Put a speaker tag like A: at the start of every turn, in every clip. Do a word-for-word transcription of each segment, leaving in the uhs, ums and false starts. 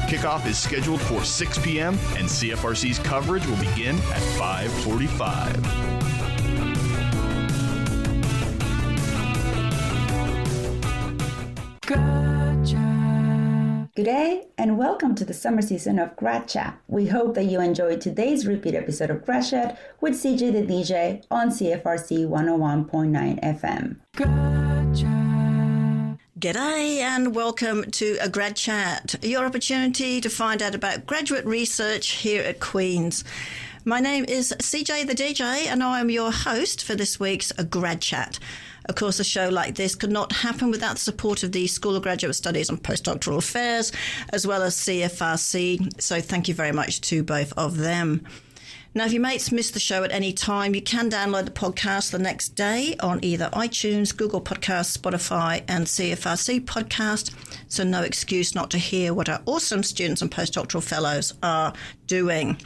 A: Kickoff is scheduled for six p.m. and C F R C's coverage will begin at five forty-five.
B: Good day and welcome to the summer season of Grad Chat. We hope that you enjoyed today's repeat episode of Grad Chat with C J the D J on C F R C one oh one point nine F M.
C: G'day and welcome to a Grad Chat, your opportunity to find out about graduate research here at Queen's. My name is C J the D J and I am your host for this week's Grad Chat. Of course, a show like this could not happen without the support of the School of Graduate Studies and Postdoctoral Affairs, as well as C F R C, so thank you very much to both of them. Now, if your mates miss the show at any time, you can download the podcast the next day on either iTunes, Google Podcasts, Spotify, and C F R C Podcast, so no excuse not to hear what our awesome students and postdoctoral fellows are doing.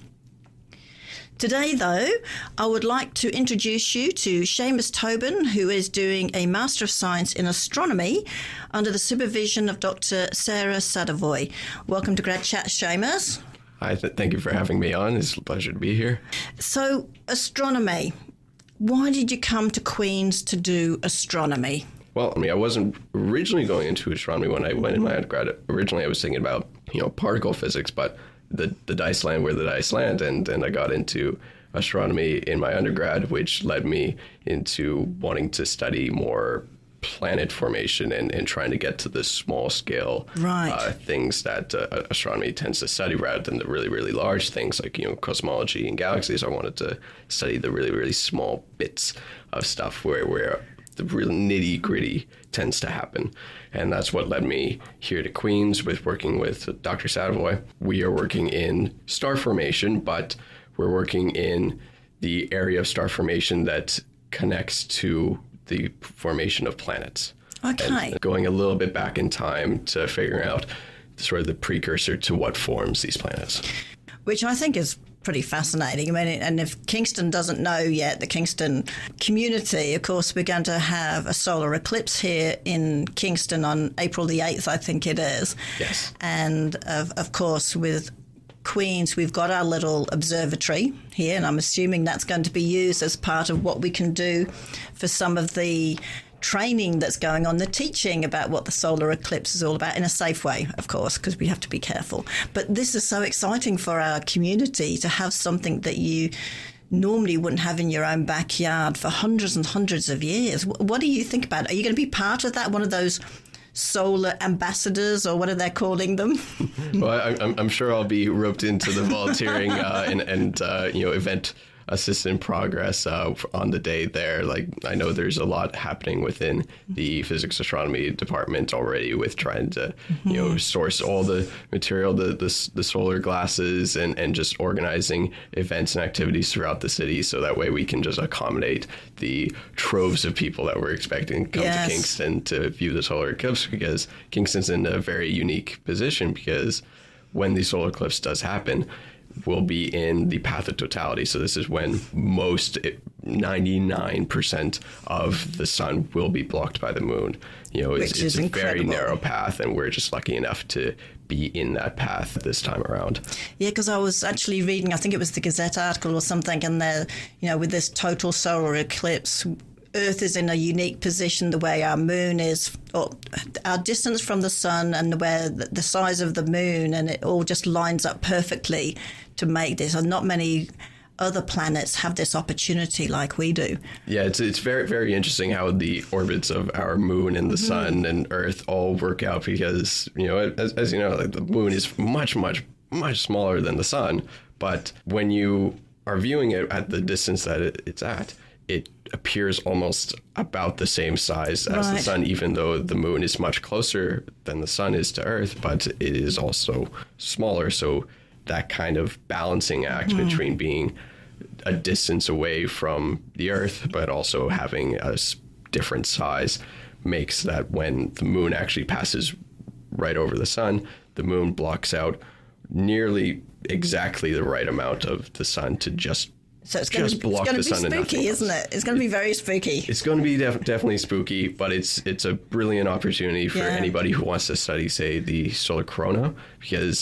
C: Today, though, I would like to introduce you to Seamus Tobin, who is doing a Master of Science in Astronomy under the supervision of Doctor Sarah Sadavoy. Welcome to Grad Chat, Seamus.
D: Hi, th- thank you for having me on. It's a pleasure to be here.
C: So, astronomy. Why did you come to Queen's to do astronomy?
D: Well, I mean, I wasn't originally going into astronomy when I went in my undergrad. Originally, I was thinking about, you know, particle physics, but the, the dice land where the dice land, and then I got into astronomy in my undergrad, which led me into wanting to study more planet formation and, and trying to get to the small scale
C: right.
D: uh, things that uh, astronomy tends to study rather than the really, really large things like, you know, cosmology and galaxies. I wanted to study the really, really small bits of stuff where, where the real nitty gritty tends to happen. And that's what led me here to Queen's with working with Doctor Sadavoy. We are working in star formation, but we're working in the area of star formation that connects to the formation of planets.
C: Okay.
D: And going a little bit back in time to figuring out sort of the precursor to what forms these planets.
C: Which I think is pretty fascinating. I mean, and if Kingston doesn't know yet, the Kingston community, of course, we're going to have a solar eclipse here in Kingston on April the eighth, I think it is.
D: Yes.
C: And of, of course, with Queen's, we've got our little observatory here, and I'm assuming that's going to be used as part of what we can do for some of the training that's going on, the teaching about what the solar eclipse is all about in a safe way, of course, because we have to be careful. But this is so exciting for our community to have something that you normally wouldn't have in your own backyard for hundreds and hundreds of years. What do you think about it? Are you going to be part of that, one of those solar ambassadors, or what are they calling them?
D: Well, I, I'm, I'm sure I'll be roped into the volunteering uh, and, and uh, you know, event assistant progress uh, on the day there. Like, I know there's a lot happening within the physics astronomy department already with trying to, mm-hmm. you know, source all the material, the the, the solar glasses, and, and just organizing events and activities throughout the city so that way we can just accommodate the troves of people that we're expecting to come yes. to Kingston to view the solar eclipse, because Kingston's in a very unique position, because when the solar eclipse does happen, will be in the path of totality. So this is when most ninety-nine percent of the sun will be blocked by the moon. You know, it's, it's a very narrow path, and we're just lucky enough to be in that path this time around.
C: Yeah, because I was actually reading, I think it was the Gazette article or something, and they're, you know, with this total solar eclipse, Earth is in a unique position the way our moon is, or our distance from the sun and the way the size of the moon, and it all just lines up perfectly to make this. And not many other planets have this opportunity like we do.
D: Yeah, it's it's very, very interesting how the orbits of our moon and the mm-hmm. sun and Earth all work out, because, you know, as, as you know, like, the moon is much, much, much smaller than the sun. But when you are viewing it at the distance that it, it's at, it appears almost about the same size as right. the sun, even though the moon is much closer than the sun is to Earth, but it is also smaller. So that kind of balancing act mm. between being a distance away from the Earth, but also having a different size, makes that when the moon actually passes right over the sun, the moon blocks out nearly exactly the right amount of the sun to just
C: So it's going
D: Just
C: to, it's going to be spooky, isn't it? It's going to be very spooky.
D: It's going to be def- definitely spooky, but it's it's a brilliant opportunity for
C: yeah.
D: anybody who wants to study, say, the solar corona, because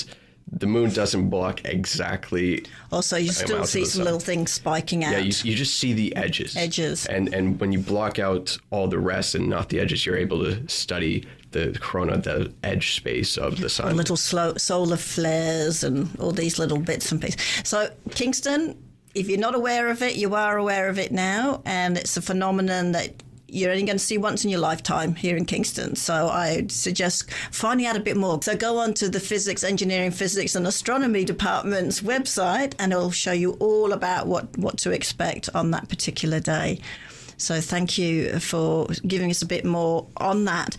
D: the moon doesn't block exactly.
C: Also, you still see some little things spiking out.
D: Yeah, you, you just see the edges.
C: Edges.
D: And and when you block out all the rest and not the edges, you're able to study the corona, the edge space of the sun.
C: Little slow solar flares and all these little bits and pieces. So, Kingston, if you're not aware of it, you are aware of it now, and it's a phenomenon that you're only going to see once in your lifetime here in Kingston. So I suggest finding out a bit more. So go on to the Physics, Engineering, Physics and Astronomy Department's website, and it'll show you all about what, what to expect on that particular day. So thank you for giving us a bit more on that.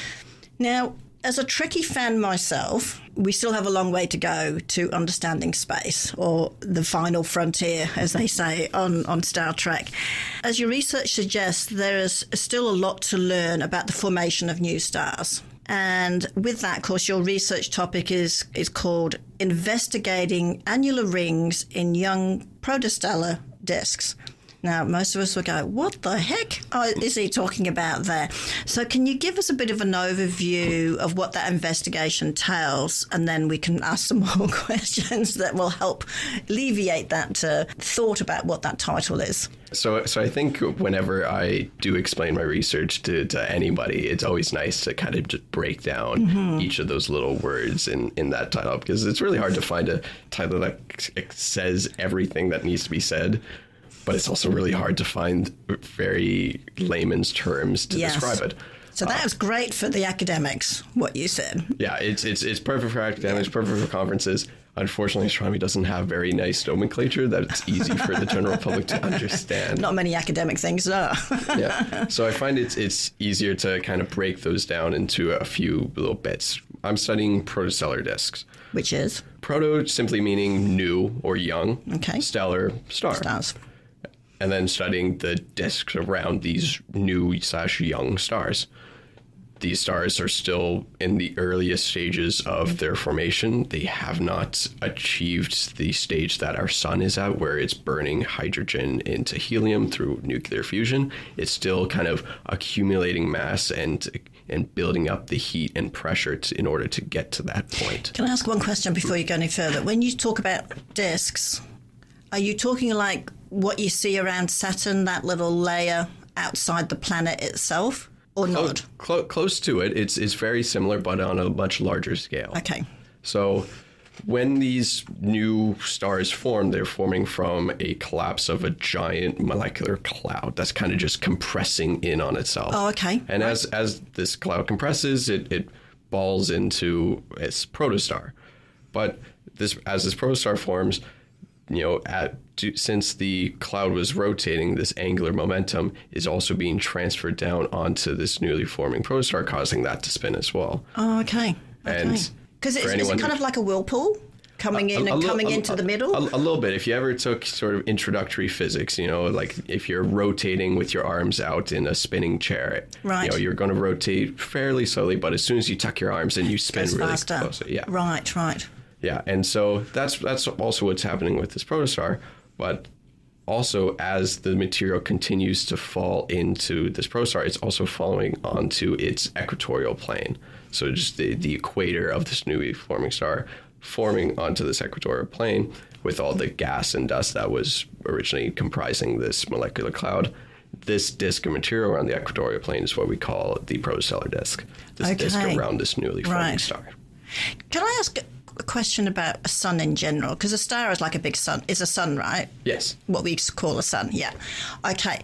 C: Now, as a Trekkie fan myself, we still have a long way to go to understanding space, or the final frontier, as they say on, on Star Trek. As your research suggests, there is still a lot to learn about the formation of new stars. And with that, of course, your research topic is, is called Investigating Annular Rings in Young Protostellar Disks. Now, most of us will go, what the heck is he talking about there? So can you give us a bit of an overview of what that investigation tells, and then we can ask some more questions that will help alleviate that uh, thought about what that title is?
D: So so I think whenever I do explain my research to, to anybody, it's always nice to kind of just break down mm-hmm. each of those little words in, in that title, because it's really hard to find a title that says everything that needs to be said. But it's also really hard to find very layman's terms to yes. describe it.
C: So that uh, was great for the academics, what you said.
D: Yeah, it's it's it's perfect for academics, perfect for conferences. Unfortunately, astronomy doesn't have very nice nomenclature that it's easy for the general public to understand.
C: Not many academic things are.
D: Yeah, so I find it's it's easier to kind of break those down into a few little bits. I'm studying protostellar disks.
C: Which is?
D: Proto simply meaning new or young.
C: Okay.
D: Stellar, star.
C: Stars.
D: And then studying the disks around these new slash young stars. These stars are still in the earliest stages of their formation. They have not achieved the stage that our sun is at, where it's burning hydrogen into helium through nuclear fusion. It's still kind of accumulating mass and and building up the heat and pressure to, in order to get to that point.
C: Can I ask one question before you go any further? When you talk about disks, are you talking like what you see around Saturn, that little layer outside the planet itself, or not?
D: Close, close to it. It's it's very similar, but on a much larger scale.
C: Okay.
D: So when these new stars form, they're forming from a collapse of a giant molecular cloud that's kind of just compressing in on itself.
C: Oh, okay.
D: And
C: right.
D: as as this cloud compresses, it, it balls into its protostar. But this as this protostar forms, you know, at, since the cloud was rotating, this angular momentum is also being transferred down onto this newly forming protostar, causing that to spin as well.
C: Oh, okay.
D: And
C: because it's, is it kind of like a whirlpool coming in a, a, and coming a, into a, the middle?
D: A, a little bit. If you ever took sort of introductory physics, you know, like if you're rotating with your arms out in a spinning chair,
C: right.
D: you know, you're going to rotate fairly slowly, but as soon as you tuck your arms in, you spin
C: Goes
D: really
C: faster.
D: close. Yeah.
C: Right, right.
D: Yeah, and so that's that's also what's happening with this protostar. But also, as the material continues to fall into this protostar, it's also falling onto its equatorial plane. So just the, the equator of this newly forming star forming onto this equatorial plane with all the gas and dust that was originally comprising this molecular cloud. This disk of material around the equatorial plane is what we call the protostellar disk. This
C: okay.
D: disk around this newly forming
C: right.
D: star.
C: Can I ask a question about a sun in general? Because a star is like a big sun. Is a sun, right?
D: Yes.
C: What we call a sun, yeah. Okay.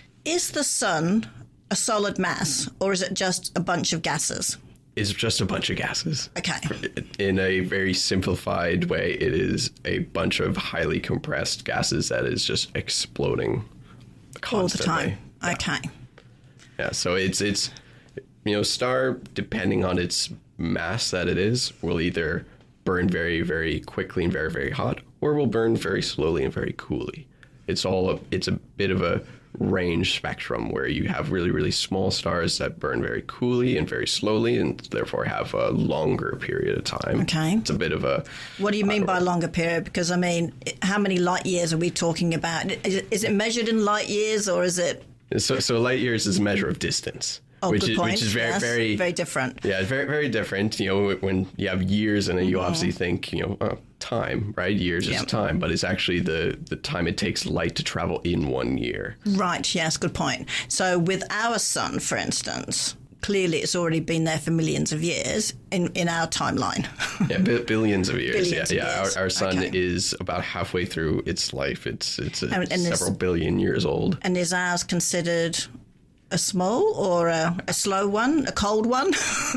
C: Is the sun a solid mass, or is it just a bunch of gases?
D: It's just a bunch of gases.
C: Okay.
D: In a very simplified way, it is a bunch of highly compressed gases that is just exploding constantly.
C: All the time.
D: Yeah.
C: Okay.
D: Yeah, so it's, it's, you know, star, depending on its mass that it is, will either burn very, very quickly and very, very hot, or will burn very slowly and very coolly. It's all a, it's a bit of a range spectrum where you have really, really small stars that burn very coolly and very slowly and therefore have a longer period of time.
C: Okay.
D: It's a bit of a...
C: What do you mean by longer period? Because, I mean, how many light years are we talking about? Is it, is it measured in light years, or is it...
D: So, so light years is a measure of distance.
C: Oh,
D: which
C: good
D: is
C: point.
D: which is very
C: yes,
D: very
C: very different.
D: Yeah, very very different. You know, when you have years and then you
C: Mm-hmm.
D: obviously think, you know, oh, time, right? Years
C: Yeah.
D: is time, but it's actually the the time it takes light to travel in one year.
C: Right, yes, good point. So with our sun, for instance, clearly it's already been there for millions of years in, in our timeline.
D: Yeah, bi- billions of years.
C: Billions
D: yeah,
C: of
D: yeah.
C: years.
D: Our, our sun
C: Okay.
D: is about halfway through its life. It's it's a,
C: And- and
D: several
C: it's-
D: billion years old.
C: And is ours considered a small or a, a slow one, a cold one?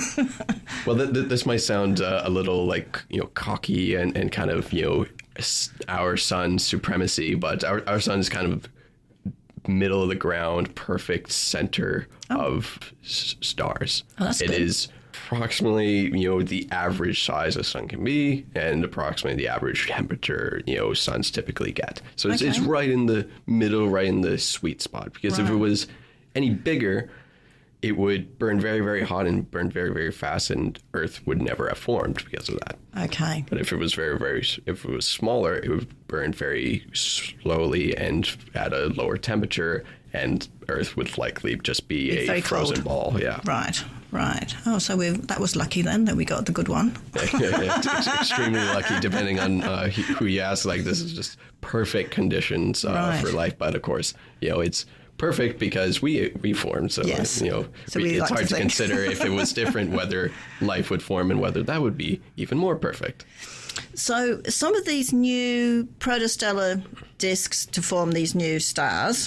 D: Well, th- th- this might sound uh, a little like, you know, cocky and, and kind of, you know, s- our sun supremacy, but our, our sun is kind of middle of the ground, perfect center of s- stars.
C: Oh, that's
D: It
C: good.
D: is approximately, you know, the average size a sun can be and approximately the average temperature, you know, suns typically get. So it's, it's
C: Okay.
D: right in the middle, right in the sweet spot. Because if it
C: Right.
D: was any bigger, it would burn very, very hot and burn very, very fast, and Earth would never have formed because of that.
C: Okay.
D: But if it was very, very, if it was smaller, it would burn very slowly and at a lower temperature, and Earth would likely just be
C: Be
D: a
C: very
D: frozen
C: cold.
D: ball. Yeah.
C: Right, right. Oh, so we that was lucky then that we got the good one.
D: Yeah, yeah, it's extremely lucky, depending on uh, who you ask. Like, this is just perfect conditions uh,
C: Right.
D: for life. But of course, you know, it's perfect because we we formed. So
C: Yes.
D: you know,
C: So
D: we,
C: we
D: it's
C: like to
D: hard to,
C: think.
D: consider if it was different whether life would form and whether that would be even more perfect.
C: So some of these new protostellar disks to form these new stars,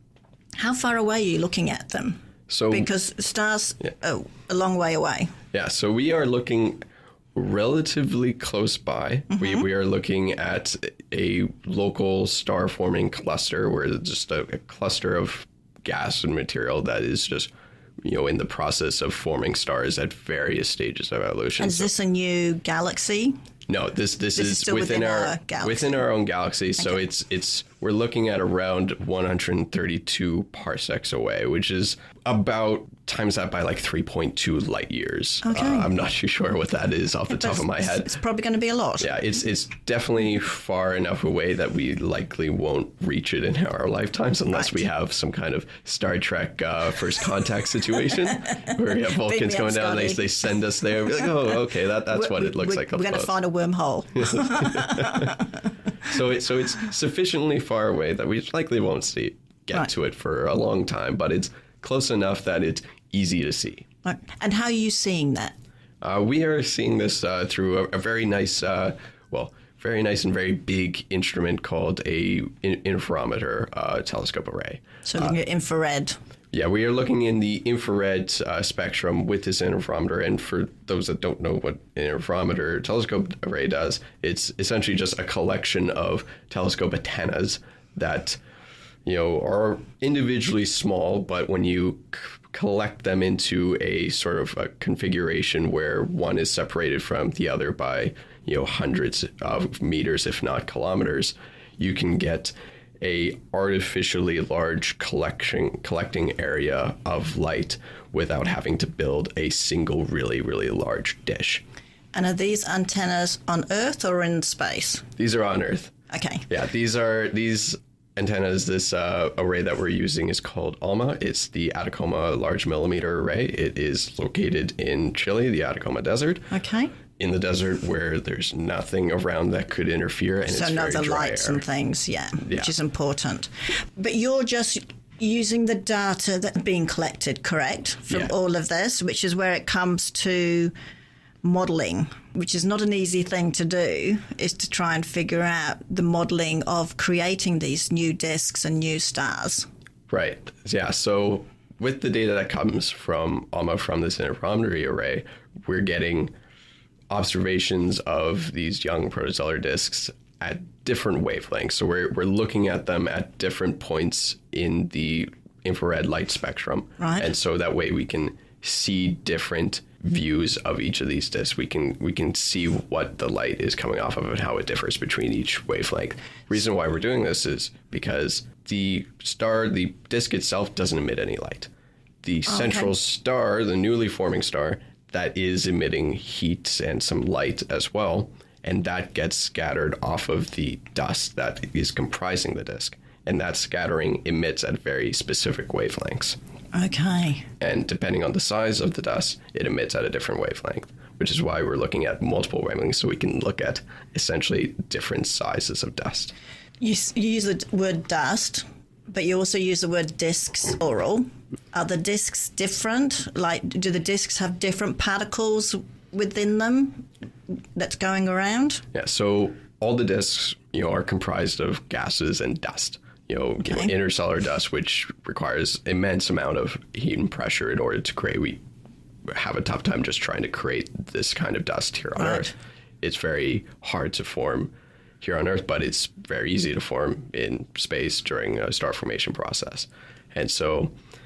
C: how far away are you looking at them?
D: So
C: Because stars are a long way away.
D: yeah, so we are looking relatively close by.
C: Mm-hmm.
D: We we are looking at a local star forming cluster where it's just a, a cluster of gas and material that is just, you know, in the process of forming stars at various stages of evolution.
C: Is
D: So-
C: this a new galaxy?
D: no, this this,
C: This is
D: is,
C: still
D: within,
C: within
D: our,
C: our galaxy.
D: within our own galaxy. So
C: Okay.
D: it's it's we're looking at around one hundred thirty-two parsecs away, which is about times that by like three point two light years.
C: Okay.
D: Uh, I'm not too sure what that is off the top of my
C: It's-
D: head.
C: It's probably going to be a lot.
D: Yeah, it's it's definitely far enough away that we likely won't reach it in our lifetimes unless we
C: Right.
D: have some kind of Star Trek uh, First Contact situation where we have Vulcans
C: me
D: going
C: up,
D: down, they,
C: Scotty.
D: they send us there. We're like, oh, okay, that, that's what it looks
C: we're,
D: like.
C: We're
D: up
C: going to
D: close.
C: find a wormhole.
D: So it, so it's sufficiently far away that we likely won't see get
C: Right.
D: to it for a long time, but it's close enough that it's easy to see.
C: Right. And how are you seeing that?
D: Uh, we are seeing this uh, through a, a very nice, uh, well, very nice and very big instrument called a in- interferometer uh, telescope array.
C: So looking at infrared.
D: Yeah, we are looking in the infrared uh, spectrum with this interferometer. And for those that don't know what an interferometer telescope array does, it's essentially just a collection of telescope antennas that, you know, are individually small, but when you c- collect them into a sort of a configuration where one is separated from the other by, you know, hundreds of meters, if not kilometers, you can get a artificially large collection collecting area of light without having to build a single really, really large dish.
C: And are these antennas on Earth or in space?
D: These are on Earth.
C: Okay.
D: Yeah, these are these antennas. This uh, array that we're using is called ALMA. It's the Atacama Large Millimeter Array. It is located in Chile, the Atacama Desert,
C: Okay.
D: in the desert where there's nothing around that could interfere, and
C: So
D: it's
C: not
D: very
C: the
D: dry
C: lights
D: air.
C: and things, yeah,
D: Yeah.
C: which is important. But you're just using the data that's being collected, correct, from
D: Yeah.
C: all of this, which is where it comes to modelling, which is not an easy thing to do, is to try and figure out the modelling of creating these new disks and new stars.
D: Right. Yeah. So with the data that comes from ALMA from this interferometry array, we're getting observations of these young protostellar disks at different wavelengths. So we're we're looking at them at different points in the infrared light spectrum.
C: Right.
D: And so that way we can see different views of each of these disks. We can we can see what the light is coming off of and how it differs between each wavelength. Reason why we're doing this is because the star, the disk itself, doesn't emit any light. The central star, the newly forming star, that is emitting heat and some light as well, and that gets scattered off of the dust that is comprising the disk. And that scattering emits at very specific wavelengths.
C: Okay.
D: And depending on the size of the dust, it emits at a different wavelength, which is why we're looking at multiple wavelengths, so we can look at essentially different sizes of dust.
C: You, you use the word dust, but you also use the word disks, plural. Are the disks different? Like, do the disks have different particles within them that's going around?
D: Yeah, so all the disks, you know, are comprised of gases and dust. You know, okay. you know, interstellar dust, which requires immense amount of heat and pressure in order to create. We have a tough time just trying to create this kind of dust here on
C: right.
D: Earth. It's very hard to form here on Earth, but it's very easy to form in space during a star formation process. And so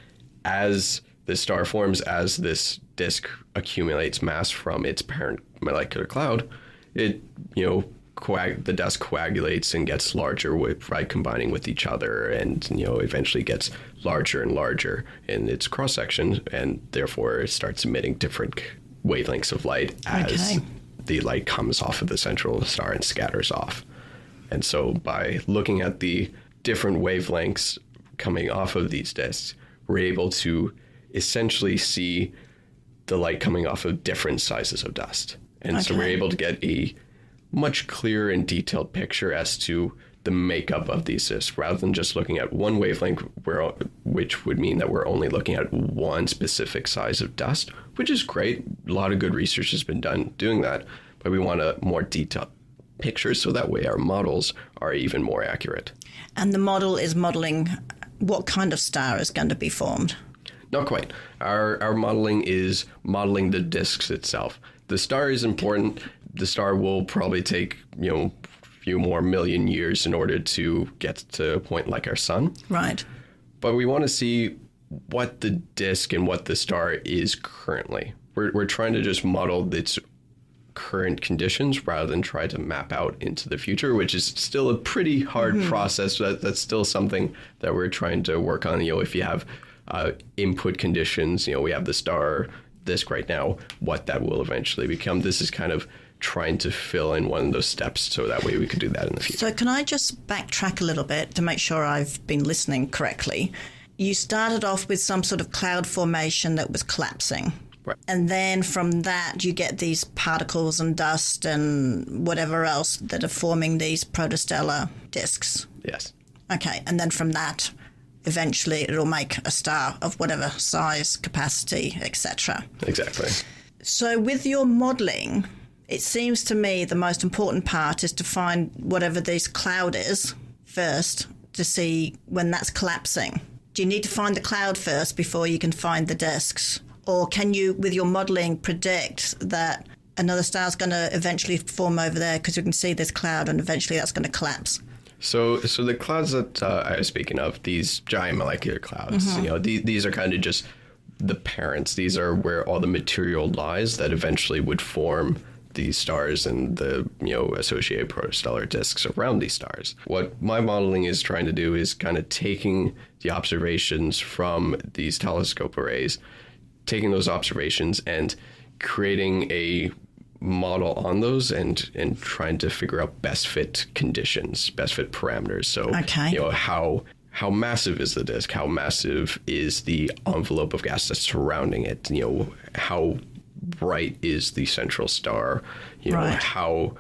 D: as the star forms, as this disk accumulates mass from its parent molecular cloud, it, you know, coag- the dust coagulates and gets larger with, by combining with each other, and, you know, eventually gets larger and larger in its cross-section, and therefore it starts emitting different wavelengths of light as okay. the light comes off of the central star and scatters off. And so by looking at the different wavelengths coming off of these disks, we're able to essentially see the light coming off of different sizes of dust. And okay. so we're able to get a much clearer and detailed picture as to the makeup of these disks, rather than just looking at one wavelength, where, which would mean that we're only looking at one specific size of dust, which is great. A lot of good research has been done doing that, but we want a more detailed picture so that way our models are even more accurate.
C: And the model is modeling what kind of star is going to be formed?
D: Not quite. Our our modeling is modeling the disks itself. The star is important. The star will probably take, you know, a few more million years in order to get to a point like our sun.
C: Right.
D: But we want to see what the disk and what the star is currently. We're we're trying to just model its current conditions rather than try to map out into the future, which is still a pretty hard mm-hmm. process. That, that's still something that we're trying to work on. You know, if you have uh, input conditions, you know, we have the star disk right now, what that will eventually become. This is kind of trying to fill in one of those steps so that way we could do that in the future.
C: So can I just backtrack a little bit to make sure I've been listening correctly? You started off with some sort of cloud formation that was collapsing.
D: Right.
C: And then from that, you get these particles and dust and whatever else that are forming these protostellar disks.
D: Yes.
C: Okay. And then from that, eventually it'll make a star of whatever size, capacity, et cetera.
D: Exactly.
C: So with your modelling, it seems to me the most important part is to find whatever this cloud is first to see when that's collapsing. Do you need to find the cloud first before you can find the disks? Or can you, with your modelling, predict that another star is going to eventually form over there because you can see this cloud and eventually that's going to collapse?
D: So so the clouds that uh, I was speaking of, these giant molecular clouds, mm-hmm. you know, these, these are kind of just the parents. These are where all the material lies that eventually would form these stars and the, you know, associated protostellar disks around these stars. What my modeling is trying to do is kind of taking the observations from these telescope arrays, taking those observations and creating a model on those and and trying to figure out best fit conditions, best fit parameters. So,
C: okay.
D: you know, how how massive is the disk? How massive is the envelope of gas that's surrounding it? You know, how bright is the central star? You know,
C: right.
D: how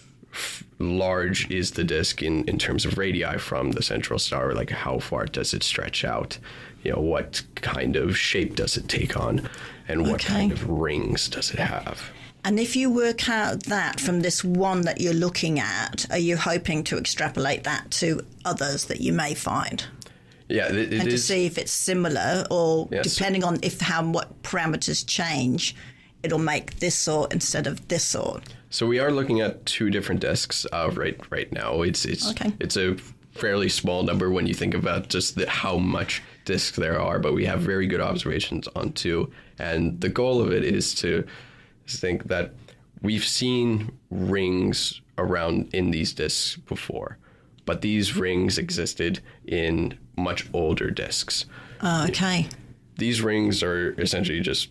D: f- large is the disk in, in terms of radii from the central star? Like, how far does it stretch out? You know, what kind of shape does it take on? And what
C: okay.
D: kind of rings does it have?
C: And if you work out that from this one that you're looking at, are you hoping to extrapolate that to others that you may find?
D: Yeah, it, it
C: and
D: is.
C: to see if it's similar, or
D: yes.
C: depending on if how what parameters change, it'll make this sort instead of this sort.
D: So we are looking at two different disks uh, right right now. It's it's
C: okay.
D: it's a fairly small number when you think about just the, how much disks there are, but we have very good observations on two. And the goal of it is to think that we've seen rings around in these disks before, but these rings existed in much older disks.
C: Oh, okay.
D: These rings are essentially just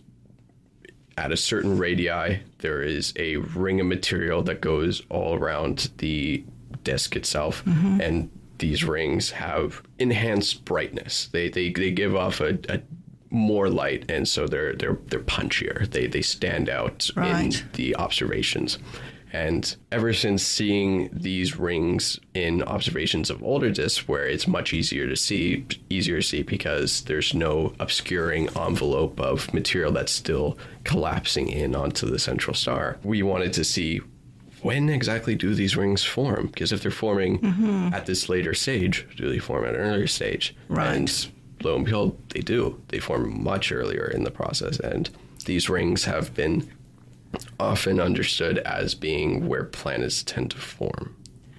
D: at a certain radii. There is a ring of material that goes all around the disk itself, mm-hmm. and these rings have enhanced brightness. They they, they give off a, a more light, and so they're they're they're punchier. They they stand out
C: Right.
D: in the observations. And ever since seeing these rings in observations of older disks, where it's much easier to see, easier to see because there's no obscuring envelope of material that's still collapsing in onto the central star, we wanted to see when exactly do these rings form? Because if they're forming mm-hmm. at this later stage, do they form at an earlier stage?
C: Right.
D: And lo and behold, they do. They form much earlier in the process. And these rings have been often understood as being where planets tend to form.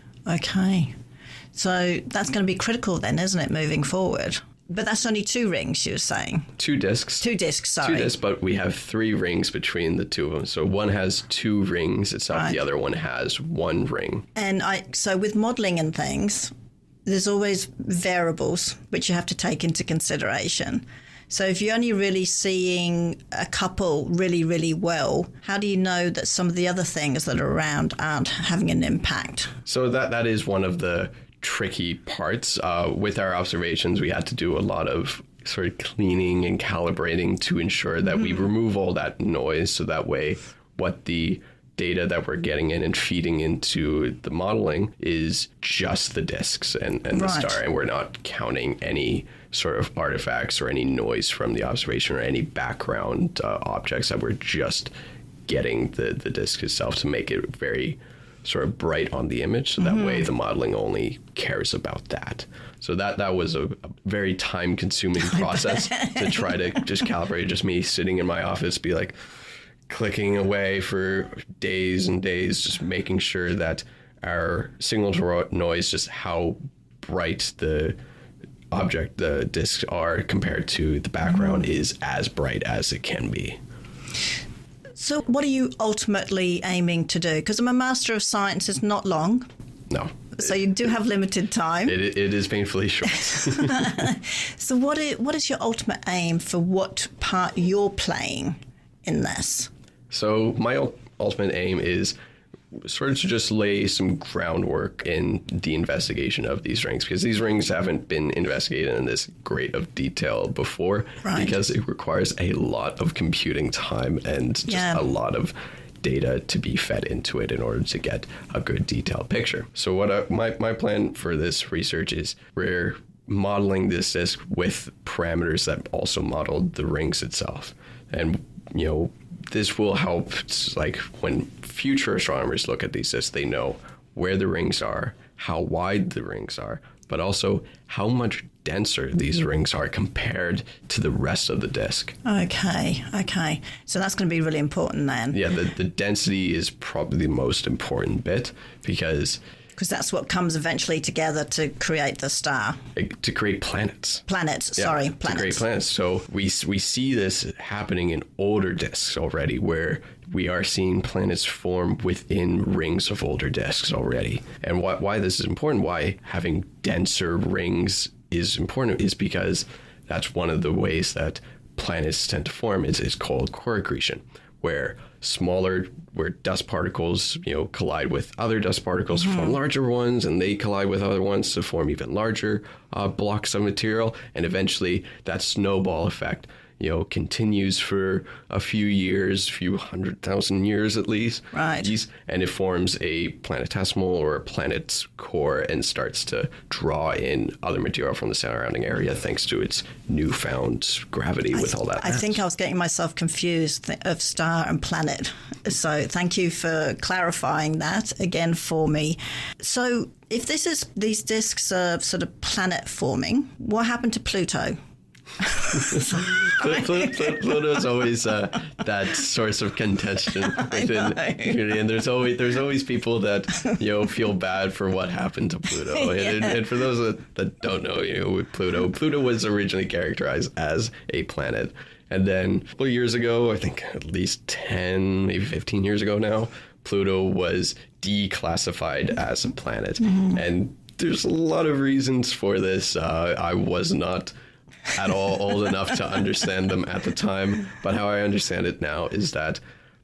C: Okay. So that's going to be critical then, isn't it, moving forward? But that's only two rings, you were saying.
D: Two disks.
C: Two disks, sorry.
D: Two disks, but we have three rings between the two of them. So one has two rings itself.
C: Right.
D: The other one has one ring.
C: And I so with modelling and things, there's always variables which you have to take into consideration. So if you're only really seeing a couple really, really well, how do you know that some of the other things that are around aren't having an impact?
D: So that that is one of the tricky parts. Uh, with our observations, we had to do a lot of sort of cleaning and calibrating to ensure that mm-hmm. we remove all that noise, so that way what the data that we're getting in and feeding into the modeling is just the disks and, and
C: Right.
D: the star, and we're not counting any sort of artifacts or any noise from the observation or any background uh, objects, that we're just getting the, the disk itself to make it very sort of bright on the image, so that mm-hmm. way the modeling only cares about that. So that that was a, a very time-consuming process to try to just calibrate. Just me sitting in my office, be like clicking away for days and days, just making sure that our signal to noise, just how bright the object, the disks are compared to the background, mm-hmm. is as bright as it can be.
C: So what are you ultimately aiming to do? Because I'm a Master of Science is not long.
D: No.
C: So you do have limited time.
D: It, it is painfully short.
C: So what is, what is your ultimate aim for what part you're playing in this?
D: So my ul- ultimate aim is sort of to just lay some groundwork in the investigation of these rings, because these rings haven't been investigated in this great of detail before,
C: right.
D: because it requires a lot of computing time and just
C: yeah.
D: a lot of data to be fed into it in order to get a good detailed picture. So what I, my, my plan for this research is we're modeling this disk with parameters that also modeled the rings itself. And, you know, this will help, like, when future astronomers look at these disks, they know where the rings are, how wide the rings are, but also how much denser these rings are compared to the rest of the disk.
C: Okay, okay. So that's going to be really important then.
D: Yeah, the, the density is probably the most important bit, because...
C: Because that's what comes eventually together to create the star.
D: To create planets.
C: Planets,
D: yeah,
C: sorry,
D: to
C: planets.
D: To create planets. So we we see this happening in older disks already, where we are seeing planets form within rings of older disks already. And why, why this is important, why having denser rings is important, is because that's one of the ways that planets tend to form. It's, it's called core accretion, where smaller, where dust particles, you know, collide with other dust particles mm-hmm. to form larger ones, and they collide with other ones to form even larger uh, blocks of material. And eventually that snowball effect, you know, continues for a few years, a few hundred thousand years at least.
C: Right.
D: And it forms a planetesimal or a planet's core and starts to draw in other material from the surrounding area thanks to its newfound gravity with
C: I,
D: all that.
C: I mass. think I was getting myself confused of star and planet. So thank you for clarifying that again for me. So if this is, these disks are sort of planet forming, what happened to Pluto?
D: Pluto's always uh, that source of contention within the community, and there's always there's always people that, you know, feel bad for what happened to Pluto. yeah. and, and for those that, that don't know, you know, with Pluto, Pluto was originally characterized as a planet, and then a couple of years ago, I think at least ten, maybe fifteen years ago now, Pluto was declassified as a planet, mm-hmm. and there's a lot of reasons for this. Uh, I was not at all old enough to understand them at the time, but how I understand it now is that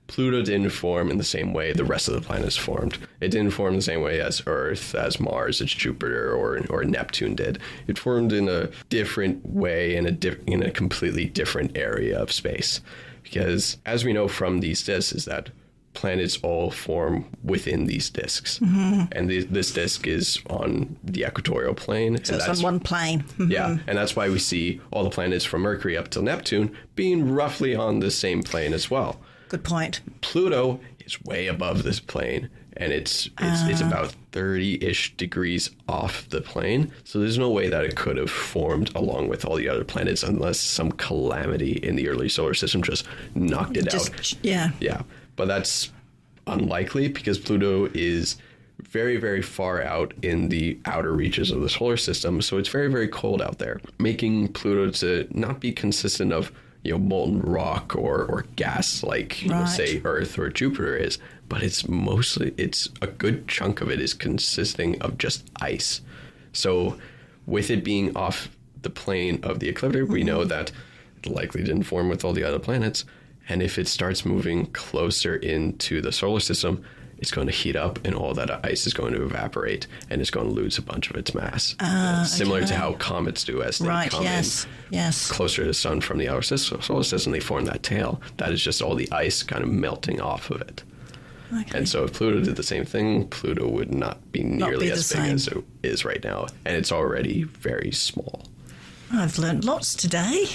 D: Pluto didn't form in the same way the rest of the planets formed. It didn't form the same way as Earth, as Mars, as Jupiter, or or Neptune did. It formed in a different way, in a di- in a completely different area of space. Because as we know from these disks is that planets all form within these disks. Mm-hmm. And the, this disk is on the equatorial plane.
C: So
D: and
C: it's
D: that's,
C: on one plane. Mm-hmm.
D: Yeah, and that's why we see all the planets from Mercury up till Neptune being roughly on the same plane as well.
C: Good point.
D: Pluto is way above this plane, and it's it's, uh. it's about thirty-ish degrees off the plane. So there's no way that it could have formed along with all the other planets unless some calamity in the early solar system just knocked it just, out.
C: Yeah.
D: Yeah. But that's unlikely because Pluto is very, very far out in the outer reaches of the solar system. So it's very, very cold out there, making Pluto to not be consistent of, you know, molten rock or, or gas like, you right. know, say, Earth or Jupiter is. But it's mostly, it's a good chunk of it is consisting of just ice. So with it being off the plane of the ecliptic, mm-hmm. we know that it likely didn't form with all the other planets. And if it starts moving closer into the solar system, it's going to heat up and all that ice is going to evaporate and it's going to lose a bunch of its mass. Uh, similar okay. to how comets do as they
C: right,
D: come
C: yes,
D: in
C: yes.
D: closer to the sun from the outer system, solar system, they form that tail. That is just all the ice kind of melting off of it. Okay. And so if Pluto did the same thing, Pluto would not be nearly not be as big same. as it is right now. And it's already very small.
C: I've learned lots today,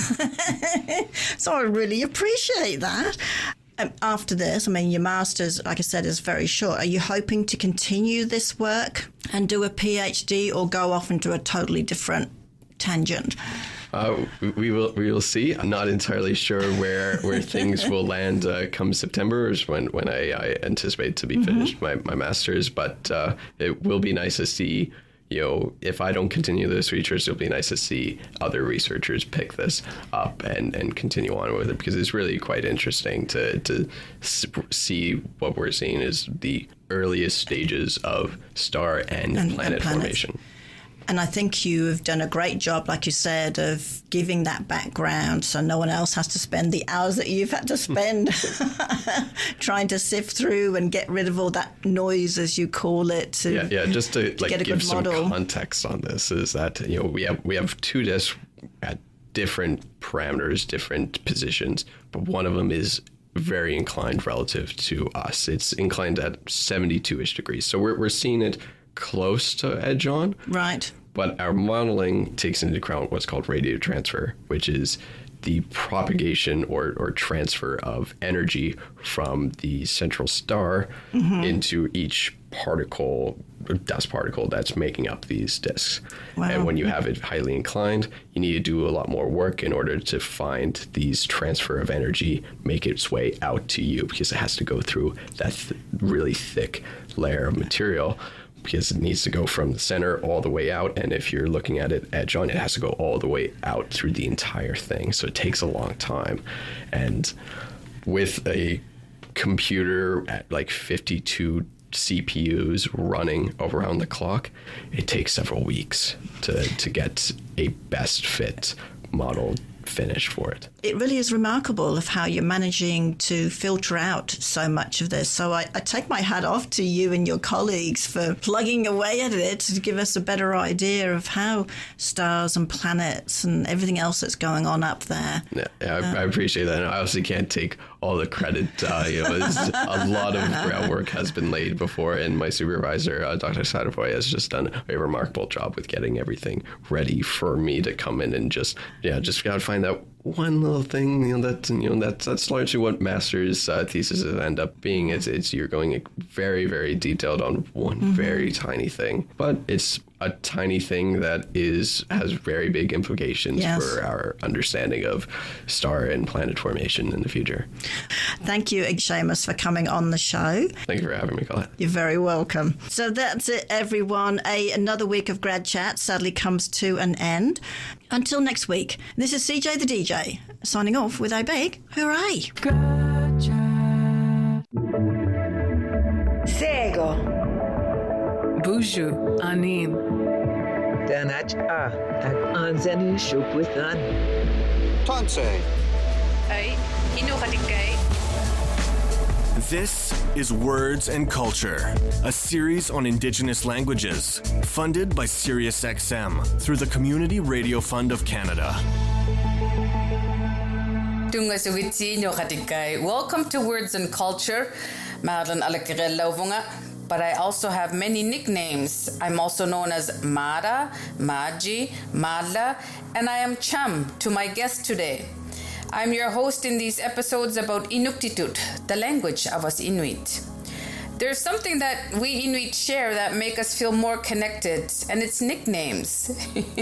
C: so I really appreciate that. Um, after this, I mean, your master's, like I said, is very short. Are you hoping to continue this work and do a PhD or go off into a totally different tangent?
D: Uh, we will we will see. I'm not entirely sure where, where things will land uh, come September is when, when I, I anticipate to be mm-hmm. finished my, my master's, but uh, it will be nice to see. You know, if I don't continue this research, it'll be nice to see other researchers pick this up and, and continue on with it because it's really quite interesting to to see what we're seeing is the earliest stages of star and, and planet and formation.
C: And I think you have done a great job, like you said, of giving that background so no one else has to spend the hours that you've had to spend trying to sift through and get rid of all that noise, as you call it. To,
D: yeah, yeah. Just to, to like give some
C: model.
D: context on this is that you know we have we have two disks at different parameters, different positions, but one of them is very inclined relative to us. It's inclined at seventy-two-ish degrees, so we're we're seeing it close to edge on.
C: Right.
D: But our modeling takes into account what's called radiative transfer, which is the propagation or, or transfer of energy from the central star mm-hmm. into each particle, dust particle that's making up these disks. Wow. And when you have it highly inclined, you need to do a lot more work in order to find these transfer of energy, make its way out to you, because it has to go through that th- really thick layer of material. Because it needs to go from the center all the way out. And if you're looking at it edge on, it has to go all the way out through the entire thing. So it takes a long time. And with a computer at like fifty-two C P Us running around the clock, it takes several weeks to, to get a best fit model finish for it.
C: It really is remarkable of how you're managing to filter out so much of this. So I, I take my hat off to you and your colleagues for plugging away at it to give us a better idea of how stars and planets and everything else that's going on up there.
D: Yeah, yeah I, uh, I appreciate that. And I also can't take all the credit. Uh, you know, a lot of groundwork has been laid before, and my supervisor, uh, Doctor Satterboy, has just done a remarkable job with getting everything ready for me to come in and just, yeah, just gotta find that one little thing, you know, that you know that's that's largely what master's uh, theses end up being. It's it's you're going very very detailed on one mm-hmm. very tiny thing, but it's a tiny thing that is has very big implications yes. for our understanding of star and planet formation in the future.
C: Thank you, Seamus, for coming on the show.
D: Thank you for having me, Colette.
C: You're very welcome. So that's it, everyone. A another week of Grad Chat sadly comes to an end. Until next week, this is C J the D J, signing off with a big hooray.
E: Sego.
F: Buju Anin.
E: Danach A. At Anzani Shukwitan.
G: Tansei.
H: Ay, Inukaligay.
F: This is Words and Culture, a series on Indigenous languages, funded by SiriusXM through the Community Radio Fund of Canada.
G: Welcome to Words and Culture. But I also have many nicknames. I'm also known as Mara, Maji, Madla, and I am Chum to my guest today. I'm your host in these episodes about Inuktitut, the language of us Inuit. There's something that we Inuit share that make us feel more connected, and it's nicknames.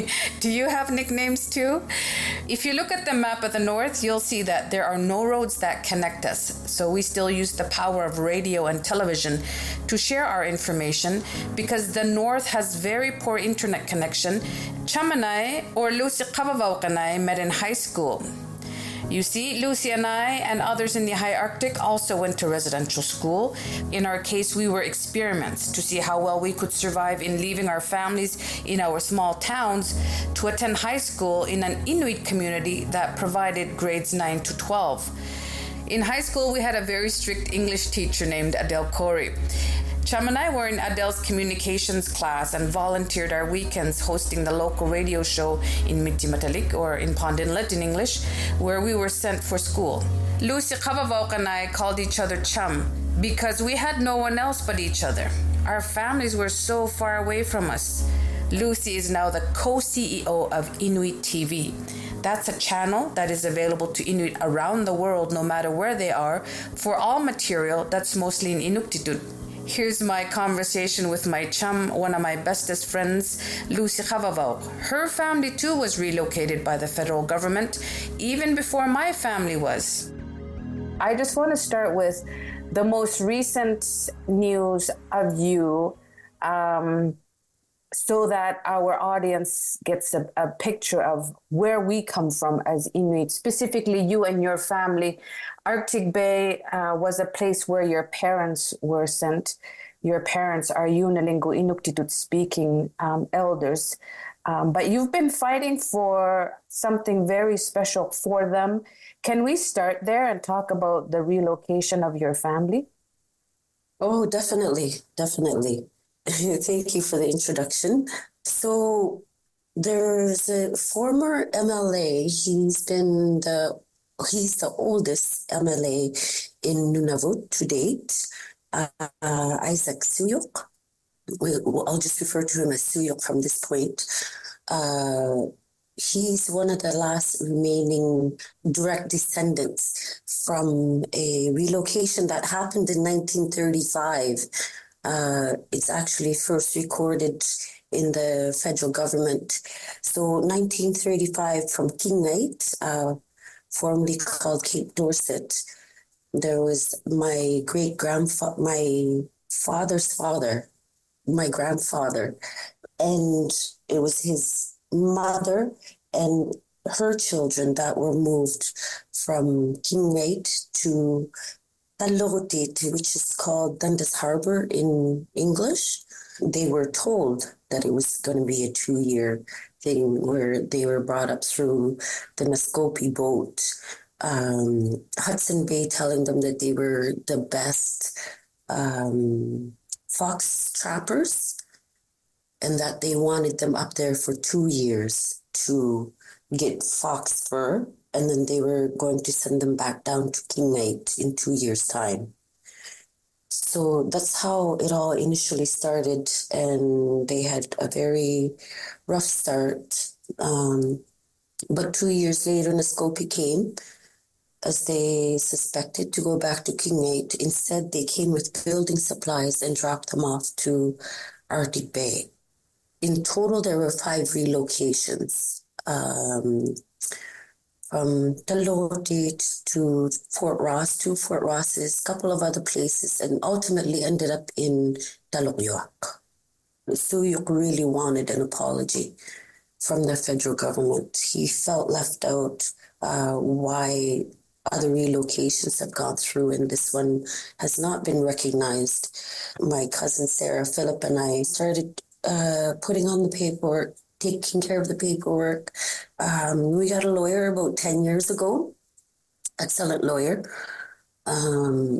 G: Do you have nicknames too? If you look at the map of the North, you'll see that there are no roads that connect us. So we still use the power of radio and television to share our information because the North has very poor internet connection. Chamanai or Lucy Kavavaukanai met in high school. You see, Lucy and I and others in the high Arctic also went to residential school. In our case, we were experiments to see how well we could survive in leaving our families in our small towns to attend high school in an Inuit community that provided grades nine to twelve. In high school, we had a very strict English teacher named Adele Corey. Chum and I were in Adele's communications class and volunteered our weekends hosting the local radio show in Mitimatalik, or in Pond Inlet in English, where we were sent for school. Lucy Kavavauk and I called each other Chum because we had no one else but each other. Our families were so far away from us. Lucy is now the co-C E O of Inuit T V. That's a channel that is available to Inuit around the world, no matter where they are, for all material that's mostly in Inuktitut. Here's my conversation with my chum, one of my bestest friends, Lucy Kavavauk. Her family too was relocated by the federal government, even before my family was. I just want to start with the most recent news of you, um, so that our audience gets a, a picture of where we come from as Inuit, specifically you and your family. Arctic Bay uh, was a place where your parents were sent. Your parents are Unilingu Inuktitut speaking um, elders. Um, but you've been fighting for something very special for them. Can we start there and talk about the relocation of your family?
H: Oh, definitely, definitely. Thank you for the introduction. So there's a former M L A. He's been the He's the oldest M L A in Nunavut to date, uh, uh, Isaac Suyok. We, I'll just refer to him as Suyok from this point. Uh, he's one of the last remaining direct descendants from a relocation that happened in nineteen thirty-five. Uh, it's actually first recorded in the federal government. So nineteen thirty-five from Kinglake, uh, formerly called Cape Dorset, there was my great grandfather, my father's father, my grandfather, and it was his mother and her children that were moved from Kinglake to Talogotit, which is called Dundas Harbor in English. They were told that it was going to be a two-year thing where they were brought up through the Muskoka boat, um, Hudson Bay telling them that they were the best um, fox trappers and that they wanted them up there for two years to get fox fur, and then they were going to send them back down to Kinglake in two years' time. So that's how it all initially started, and they had a very rough start. Um, but two years later, Muskoka came, as they suspected, to go back to Kinglake. Instead, they came with building supplies and dropped them off to Arctic Bay. In total, there were five relocations. Um, from Talogotit to Fort Ross, to Fort Ross's, a couple of other places, and ultimately ended up in Talogyoak. Suyok really wanted an apology from the federal government. He felt left out uh, why other relocations have gone through and this one has not been recognized. My cousin Sarah Phillip and I started uh, putting on the paperwork, taking care of the paperwork. Um, we got a lawyer about ten years ago, excellent lawyer. Um,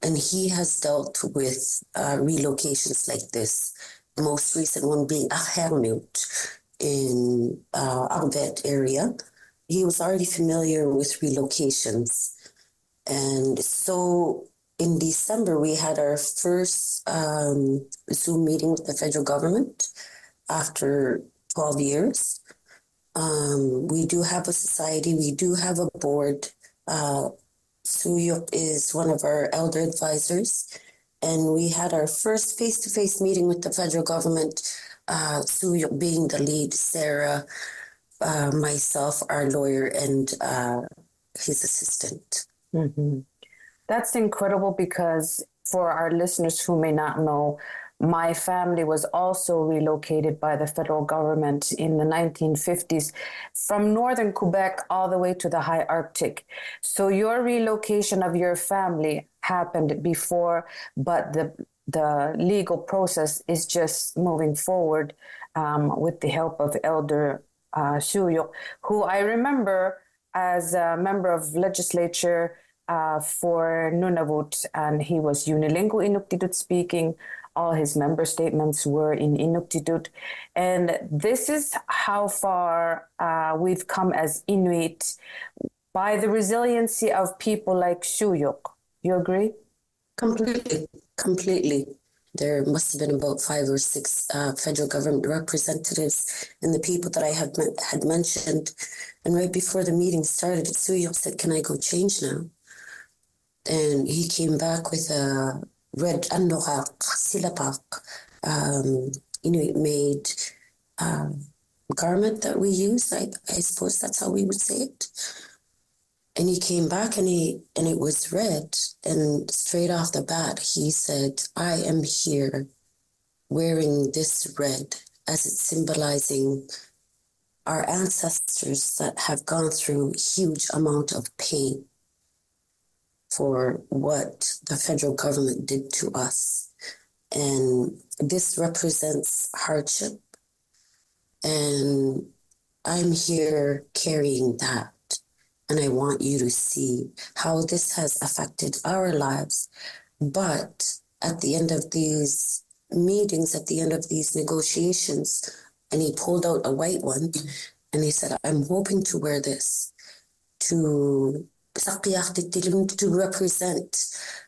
H: and he has dealt with uh, relocations like this. The most recent one being Achernout in uh, Albert area. He was already familiar with relocations. And so in December, we had our first um, Zoom meeting with the federal government after twelve years. Um, we do have a society, we do have a board. Uh, Suyuk is one of our elder advisors. And we had our first face-to-face meeting with the federal government, uh, Suyuk being the lead, Sarah, uh, myself, our lawyer, and uh, his assistant.
I: Mm-hmm. That's incredible because for our listeners who may not know, my family was also relocated by the federal government in the nineteen fifties from northern Quebec all the way to the high Arctic. So your relocation of your family happened before, but the the legal process is just moving forward um, with the help of Elder uh, Suyuk, who I remember as a member of legislature uh, for Nunavut, and he was unilingual Inuktitut speaking. All his member statements were in Inuktitut. And this is how far uh, we've come as Inuit by the resiliency of people like Suyuk. You agree?
H: Completely, completely. There must have been about five or six uh, federal government representatives and the people that I had, had mentioned. And right before the meeting started, Suyuk said, "Can I go change now?" And he came back with a red anorak, silapak, um, Inuit made um, garment that we use. I, I suppose that's how we would say it. And he came back and he and it was red. And straight off the bat, he said, "I am here wearing this red as it's symbolizing our ancestors that have gone through huge amount of pain for what the federal government did to us. And this represents hardship. And I'm here carrying that. And I want you to see how this has affected our lives. But at the end of these meetings, at the end of these negotiations, and he pulled out a white one, and he said, I'm hoping to wear this to to represent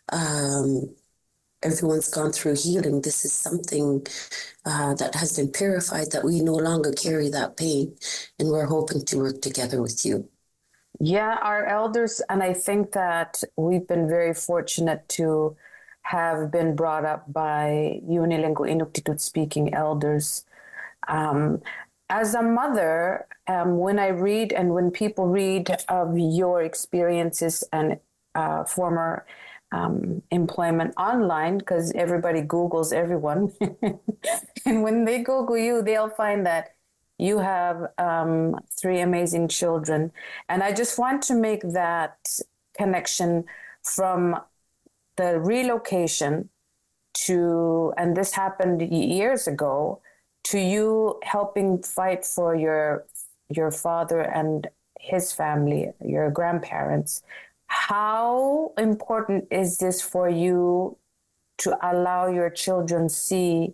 H: um, everyone's gone through healing. This is something uh, that has been purified, that we no longer carry that pain, and we're hoping to work together with you."
I: Yeah, our elders, and I think that we've been very fortunate to have been brought up by unilingual Inuktitut speaking elders. Um, As a mother, um, when I read and when people read of your experiences and uh, former um, employment online, because everybody Googles everyone, and when they Google you, they'll find that you have um, three amazing children. And I just want to make that connection from the relocation to, and this happened years ago, to you helping fight for your your father and his family, your grandparents. How important is this for you to allow your children see